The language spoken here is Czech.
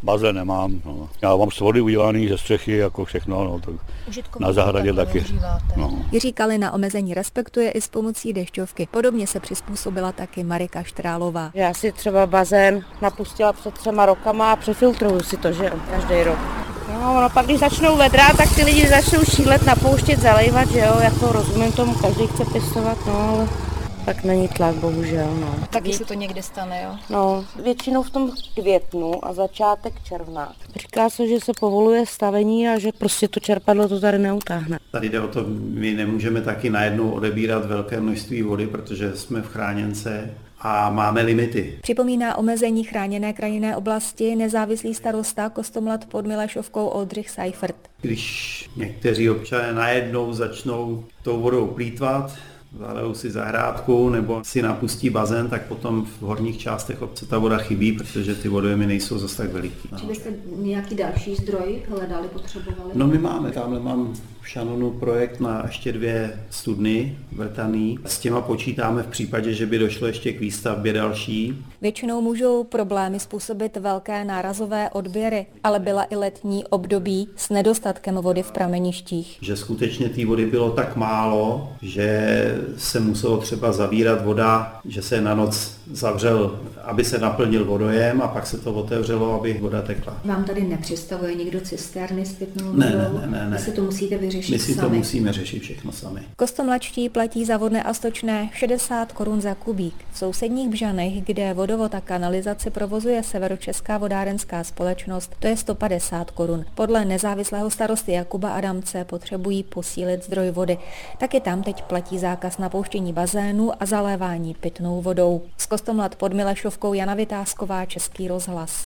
Bazén nemám, no. Já mám z vody udělaný ze střechy, jako všechno, no, tak na zahradě taky. No. Jiří Kalina omezení respektuje i s pomocí dešťovky. Podobně se přizpůsobila taky Marika Štrálová. Já si třeba bazén napustila před 3 rokama a přefiltruju si to, že jo, každý rok. No pak když začnou vedra, tak ty lidi začnou šílet, napouštět, zalejvat, že jo, jako rozumím tomu, každý chce pěstovat, no ale tak není tlak, bohužel, no. Taky se to někde stane, jo? No, většinou v tom květnu a začátek června. Říká se, že se povoluje stavení a že prostě to čerpadlo to tady neutáhne. Tady jde o to, my nemůžeme taky najednou odebírat velké množství vody, protože jsme v chráněnce a máme limity. Připomíná omezení chráněné krajinné oblasti nezávislý starosta Kostomlat pod Milešovkou Oldřich Seifert. Když někteří občané najednou začnou tou vodou plýtvat, zalejou si zahrádku nebo si napustí bazén, tak potom v horních částech obce ta voda chybí, protože ty vodojemy nejsou zase tak veliký. Či byste nějaký další zdroj hledali, potřebovali? No my máme, tamhle mám v Šanonu projekt na ještě 2 studny vrtaný. S těma počítáme v případě, že by došlo ještě k výstavbě další. Většinou můžou problémy způsobit velké nárazové odběry, ale byla i letní období s nedostatkem vody v prameništích. Že skutečně té vody bylo tak málo, že se muselo třeba zavírat voda, že se na noc zavřel, aby se naplnil vodojem a pak se to otevřelo, aby voda tekla. Vám tady nepřistavuje někdo cisterny s pitnou vodou? Ne. Vy si to musíte vyřešit My si sami. to musíme řešit všechno sami. Kostomlačtí platí za vodné a stočné 60 korun za kubík. V sousedních Bžanech, kde vodovod a kanalizaci provozuje Severočeská vodárenská společnost, to je 150 korun. Podle nezávislého starosty Jakuba Adamce potřebují posílit zdroj vody. Taky tam teď platí zákaz napouštění bazénu a zalévání pitnou vodou. Z Kostomlat pod Milešovkou Jana Vytázková, Český rozhlas.